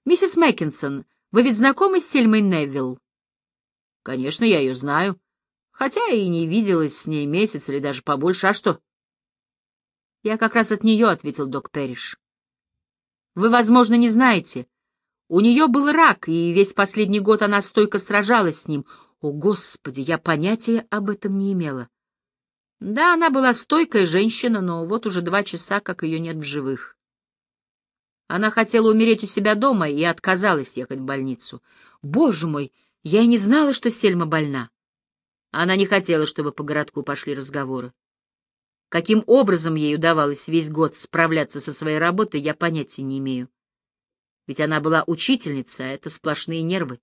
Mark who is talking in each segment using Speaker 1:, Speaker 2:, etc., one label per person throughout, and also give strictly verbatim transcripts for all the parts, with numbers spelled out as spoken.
Speaker 1: «Миссис Мэккинсон, вы ведь знакомы с Сельмой Невилл?» «Конечно, я ее знаю, хотя и не виделась с ней месяц или даже побольше. А что?» «Я как раз от нее», — ответил док Перриш. «Вы, возможно, не знаете. У нее был рак, и весь последний год она стойко сражалась с ним. О, Господи, я понятия об этом не имела. Да, она была стойкая женщина, но вот уже два часа, как ее нет в живых. Она хотела умереть у себя дома и отказалась ехать в больницу. Боже мой, я и не знала, что Сельма больна. Она не хотела, чтобы по городку пошли разговоры. Каким образом ей удавалось весь год справляться со своей работой, я понятия не имею. Ведь она была учительница, а это сплошные нервы.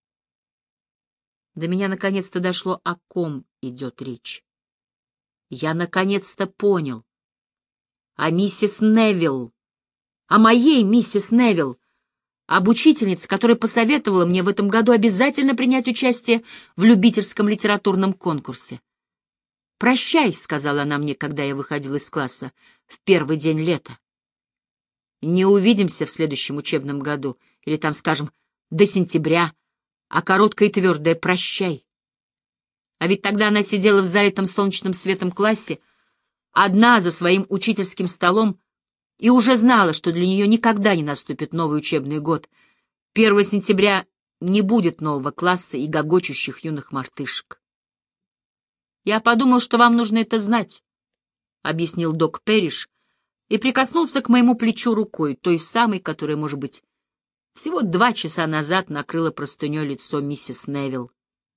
Speaker 1: До меня наконец-то дошло, о ком идет речь. Я наконец-то понял. О миссис Невилл. О моей миссис Невилл. Об учительнице, которая посоветовала мне в этом году обязательно принять участие в любительском литературном конкурсе. «Прощай», — сказала она мне, когда я выходил из класса в первый день лета. «Не увидимся в следующем учебном году, или там, скажем, до сентября, а короткое и твердое «прощай». А ведь тогда она сидела в залитом солнечным светом классе, одна за своим учительским столом, и уже знала, что для нее никогда не наступит новый учебный год. первого сентября не будет нового класса и гогочущих юных мартышек. «Я подумал, что вам нужно это знать», — объяснил док Перриш, и прикоснулся к моему плечу рукой, той самой, которая, может быть, всего два часа назад накрыла простыней лицо миссис Невилл.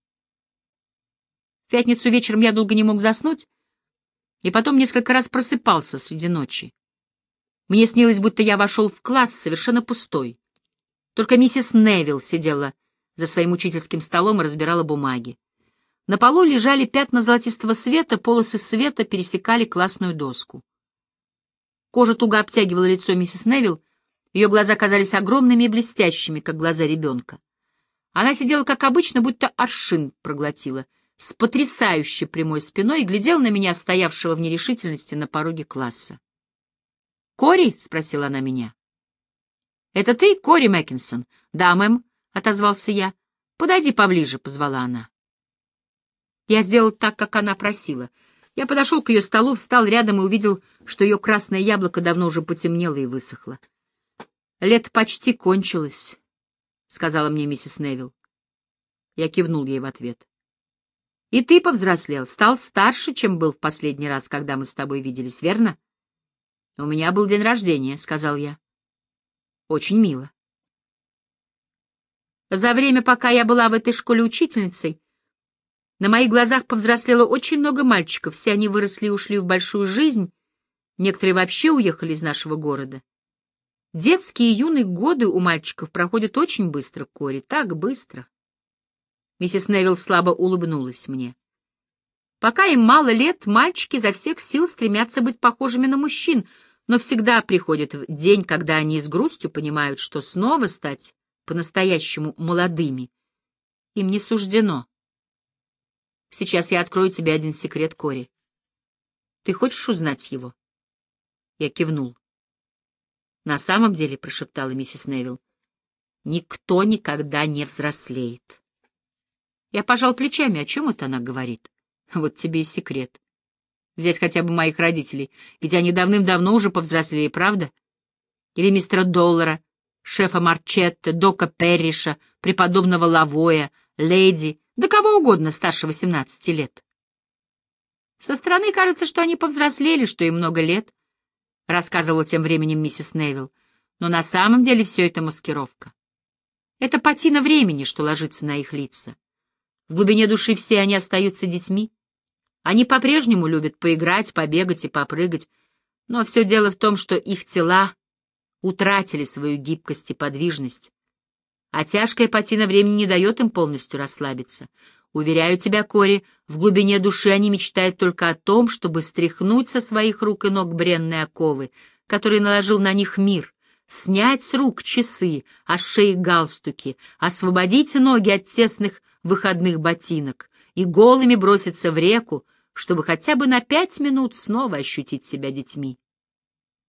Speaker 1: В пятницу вечером я долго не мог заснуть, и потом несколько раз просыпался среди ночи. Мне снилось, будто я вошел в класс совершенно пустой. Только миссис Невилл сидела за своим учительским столом и разбирала бумаги. На полу лежали пятна золотистого света, полосы света пересекали классную доску. Кожа туго обтягивала лицо миссис Невилл, ее глаза казались огромными и блестящими, как глаза ребенка. Она сидела, как обычно, будто аршин проглотила, с потрясающе прямой спиной и глядела на меня, стоявшего в нерешительности на пороге класса. «Кори?» — спросила она меня. «Это ты, Кори Мэккинсон?» «Да, мэм», — отозвался я. «Подойди поближе», — позвала она. Я сделал так, как она просила. Я подошел к ее столу, встал рядом и увидел, что ее красное яблоко давно уже потемнело и высохло. «Лето почти кончилось», — сказала мне миссис Невилл. Я кивнул ей в ответ. «И ты повзрослел, стал старше, чем был в последний раз, когда мы с тобой виделись, верно?» «У меня был день рождения», — сказал я. «Очень мило». За время, пока я была в этой школе учительницей, на моих глазах повзрослело очень много мальчиков, все они выросли и ушли в большую жизнь, некоторые вообще уехали из нашего города. Детские и юные годы у мальчиков проходят очень быстро, Кори, так быстро. Миссис Невилл слабо улыбнулась мне. Пока им мало лет, мальчики изо всех сил стремятся быть похожими на мужчин, но всегда приходит день, когда они с грустью понимают, что снова стать по-настоящему молодыми им не суждено. Сейчас я открою тебе один секрет, Кори. Ты хочешь узнать его? Я кивнул. На самом деле, — прошептала миссис Невилл, — никто никогда не взрослеет. Я пожал плечами. О чем это она говорит? Вот тебе и секрет. Взять хотя бы моих родителей, ведь они давным-давно уже повзрослели, правда? Или мистера Доллара, шефа Марчетта, дока Перриша, преподобного Лавоя, леди, да кого угодно старше восемнадцати лет. Со стороны кажется, что они повзрослели, что им много лет, — рассказывала тем временем миссис Невилл, но на самом деле все это маскировка. Это патина времени, что ложится на их лица. В глубине души все они остаются детьми. Они по-прежнему любят поиграть, побегать и попрыгать, но все дело в том, что их тела утратили свою гибкость и подвижность, а тяжкая патина времени не дает им полностью расслабиться. Уверяю тебя, Кори, в глубине души они мечтают только о том, чтобы стряхнуть со своих рук и ног бренные оковы, которые наложил на них мир, снять с рук часы, а с шеи галстуки, освободить ноги от тесных выходных ботинок и голыми броситься в реку, чтобы хотя бы на пять минут снова ощутить себя детьми.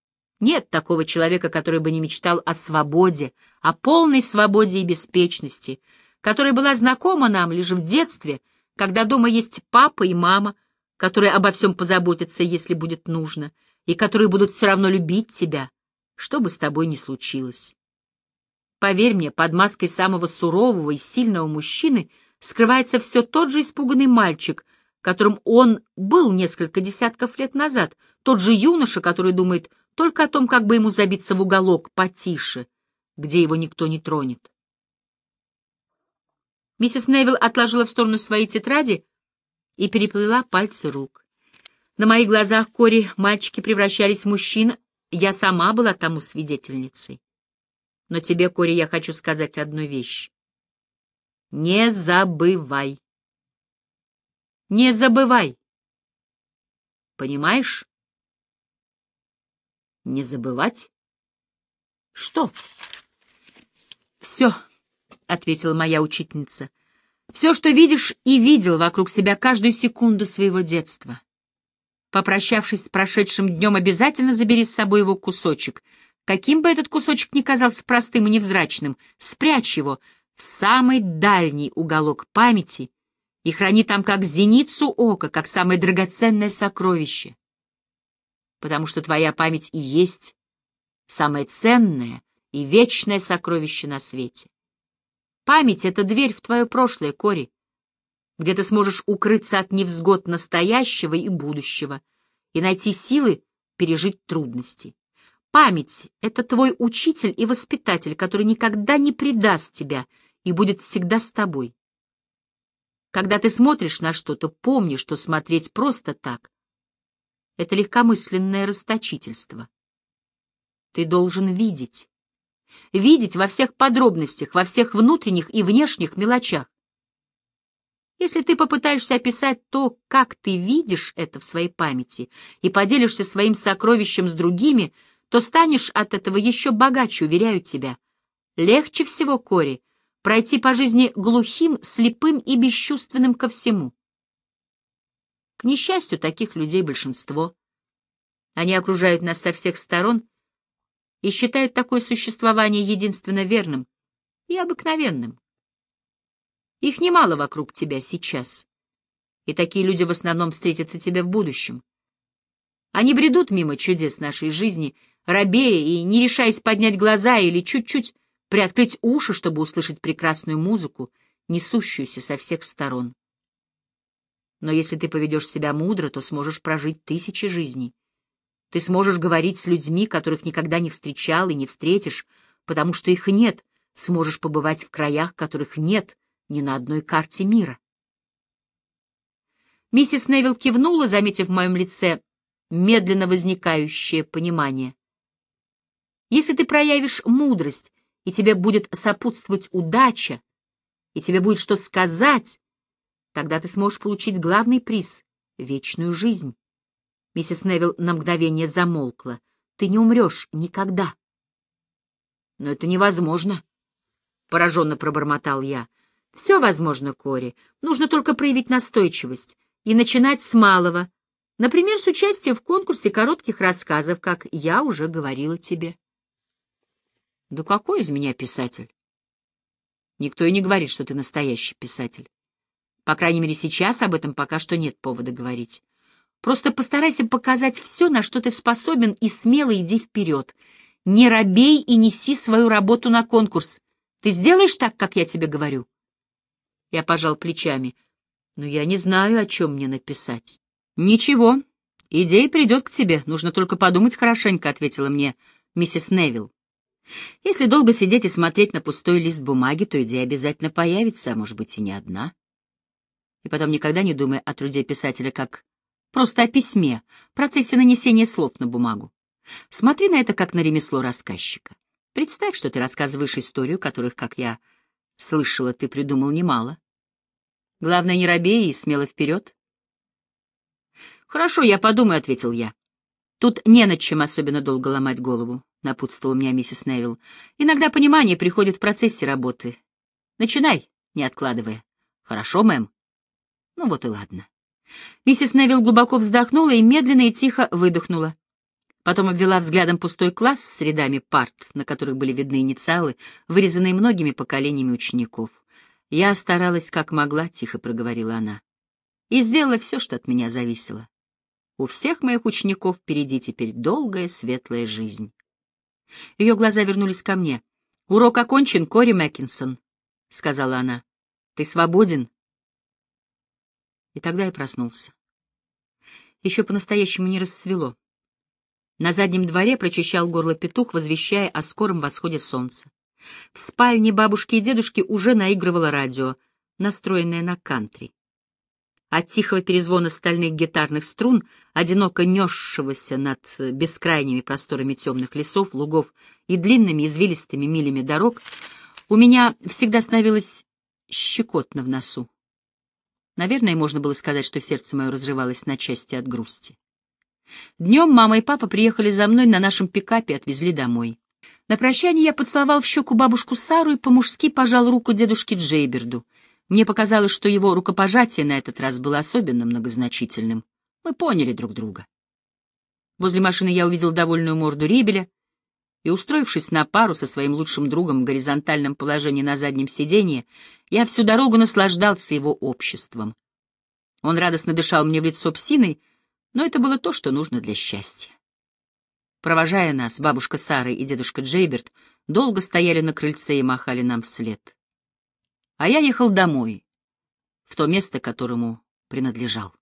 Speaker 1: Нет такого человека, который бы не мечтал о свободе, о полной свободе и беспечности, которая была знакома нам лишь в детстве, когда дома есть папа и мама, которые обо всем позаботятся, если будет нужно, и которые будут все равно любить тебя, что бы с тобой ни случилось. Поверь мне, под маской самого сурового и сильного мужчины скрывается все тот же испуганный мальчик, которым он был несколько десятков лет назад, тот же юноша, который думает только о том, как бы ему забиться в уголок потише, где его никто не тронет. Миссис Невилл отложила в сторону свои тетради и переплела пальцы рук. На моих глазах, Кори, мальчики превращались в мужчин, я сама была тому свидетельницей. Но тебе, Кори, я хочу сказать одну вещь. Не забывай. Не забывай. Понимаешь? Не забывать? Что? Все, — ответила моя учительница. Все, что видишь и видел вокруг себя каждую секунду своего детства. Попрощавшись с прошедшим днем, обязательно забери с собой его кусочек. Каким бы этот кусочек ни казался простым и невзрачным, спрячь его в самый дальний уголок памяти и храни там как зеницу ока, как самое драгоценное сокровище. Потому что твоя память и есть самое ценное и вечное сокровище на свете. Память — это дверь в твое прошлое, Кори, где ты сможешь укрыться от невзгод настоящего и будущего и найти силы пережить трудности. Память — это твой учитель и воспитатель, который никогда не предаст тебя и будет всегда с тобой. Когда ты смотришь на что-то, помни, что смотреть просто так — это легкомысленное расточительство. Ты должен видеть. Видеть во всех подробностях, во всех внутренних и внешних мелочах. Если ты попытаешься описать то, как ты видишь это в своей памяти, и поделишься своим сокровищем с другими, то станешь от этого еще богаче, уверяю тебя. Легче всего, Кори, пройти по жизни глухим, слепым и бесчувственным ко всему. К несчастью, таких людей большинство. Они окружают нас со всех сторон и считают такое существование единственно верным и обыкновенным. Их немало вокруг тебя сейчас, и такие люди в основном встретятся тебе в будущем. Они бредут мимо чудес нашей жизни, робея и не решаясь поднять глаза или чуть-чуть приоткрыть уши, чтобы услышать прекрасную музыку, несущуюся со всех сторон. Но если ты поведешь себя мудро, то сможешь прожить тысячи жизней. Ты сможешь говорить с людьми, которых никогда не встречал и не встретишь, потому что их нет, сможешь побывать в краях, которых нет ни на одной карте мира. Миссис Невилл кивнула, заметив в моем лице медленно возникающее понимание. Если ты проявишь мудрость, и тебе будет сопутствовать удача, и тебе будет что сказать, тогда ты сможешь получить главный приз — вечную жизнь. Миссис Невилл на мгновение замолкла. Ты не умрешь никогда. Но это невозможно, — пораженно пробормотал я. Все возможно, Кори. Нужно только проявить настойчивость и начинать с малого. Например, с участия в конкурсе коротких рассказов, как я уже говорила тебе. Да какой из меня писатель? Никто и не говорит, что ты настоящий писатель. По крайней мере, сейчас об этом пока что нет повода говорить. Просто постарайся показать все, на что ты способен, и смело иди вперед. Не робей и неси свою работу на конкурс. Ты сделаешь так, как я тебе говорю? Я пожал плечами. Но я не знаю, о чем мне написать. Ничего, идея придет к тебе, нужно только подумать хорошенько, — ответила мне миссис Невилл. Если долго сидеть и смотреть на пустой лист бумаги, то идея обязательно появится, а может быть и не одна. И потом никогда не думай о труде писателя как просто о письме, процессе нанесения слов на бумагу. Смотри на это как на ремесло рассказчика. Представь, что ты рассказываешь историю, которых, как я слышала, ты придумал немало. Главное, не робей и смело вперед. «Хорошо, я подумаю», — ответил я. «Тут не над чем особенно долго ломать голову», — напутствовала меня миссис Невилл. «Иногда понимание приходит в процессе работы. Начинай, не откладывая». «Хорошо, мэм». «Ну вот и ладно». Миссис Невилл глубоко вздохнула и медленно и тихо выдохнула. Потом обвела взглядом пустой класс с рядами парт, на которых были видны инициалы, вырезанные многими поколениями учеников. «Я старалась как могла», — тихо проговорила она, — «и сделала все, что от меня зависело. У всех моих учеников впереди теперь долгая светлая жизнь». Ее глаза вернулись ко мне. «Урок окончен, Кори Мэккинсон», — сказала она. «Ты свободен?» И тогда я проснулся. Еще по-настоящему не рассвело. На заднем дворе прочищал горло петух, возвещая о скором восходе солнца. В спальне бабушки и дедушки уже наигрывало радио, настроенное на кантри. От тихого перезвона стальных гитарных струн, одиноко несшегося над бескрайними просторами темных лесов, лугов и длинными извилистыми милями дорог, у меня всегда становилось щекотно в носу. Наверное, можно было сказать, что сердце мое разрывалось на части от грусти. Днем мама и папа приехали за мной на нашем пикапе и отвезли домой. На прощание я поцеловал в щеку бабушку Сару и по-мужски пожал руку дедушке Джейберду. Мне показалось, что его рукопожатие на этот раз было особенно многозначительным. Мы поняли друг друга. Возле машины я увидел довольную морду Рибеля и, устроившись на пару со своим лучшим другом в горизонтальном положении на заднем сиденье, я всю дорогу наслаждался его обществом. Он радостно дышал мне в лицо псиной, но это было то, что нужно для счастья. Провожая нас, бабушка Сара и дедушка Джейберт долго стояли на крыльце и махали нам вслед. А я ехал домой, в то место, которому принадлежал.